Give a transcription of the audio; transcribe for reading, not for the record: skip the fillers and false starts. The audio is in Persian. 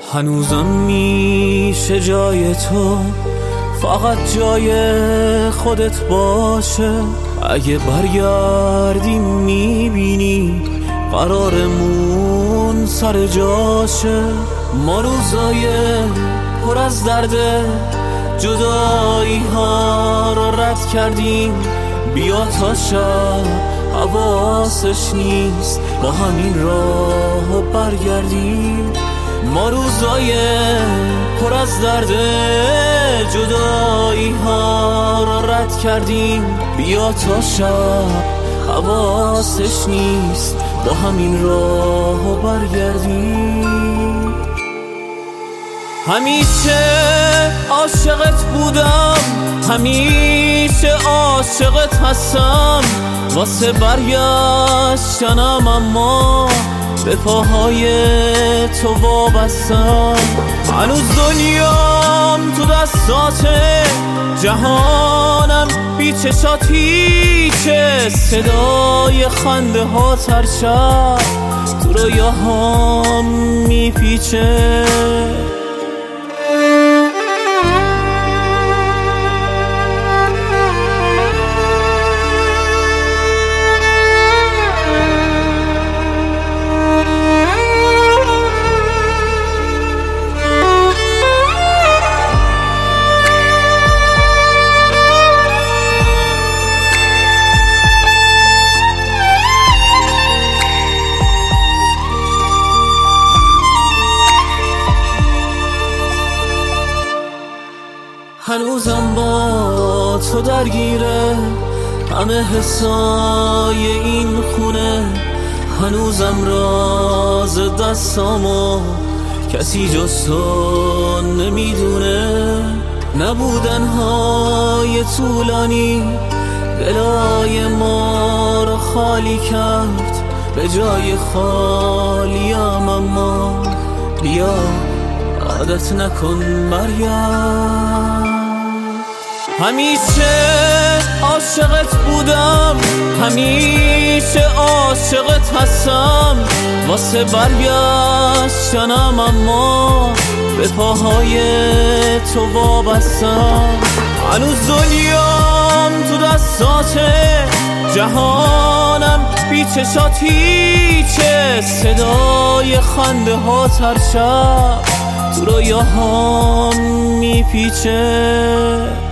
هنوزم میشه جای تو فقط جای خودت باشه. اگه برگردی میبینی قرارمون سر جاشه. ما روزای پر از درده جدایی ها رو رد کردیم. بیا تا شب حواسش نیست با همین راه برگردیم. ما روزای پر از درده جدایی ها رو رد کردیم. بیا تا شب حواسش نیست با همین راه برگردیم. همیشه عاشقت بودم، همیشه عاشقت هستم. واسه برگشتنم اما به پاهای تو وابستم. هنوز دنیام تو دستاته، جهانم بی چشاتیچه. صدای خنده ها ترشب تو رویاهام میپیچه. هنوزم با تو درگیره همه حسای این خونه. هنوزم راز دستامو کسی جز تو نمیدونه. نبودنهای طولانی دلای ما رو خالی کرد. به جای خالیم اما بیا عادت نکن برگرد. همیشه عاشقت بودم، همیشه عاشقت هستم. واسه برگشتنم اما به پاهای تو وابستم. هنوز دنیام تو دستاته، جهانم بی چشاتیچه. صدای خنده ها ترشب تو رویاهام میپیچه.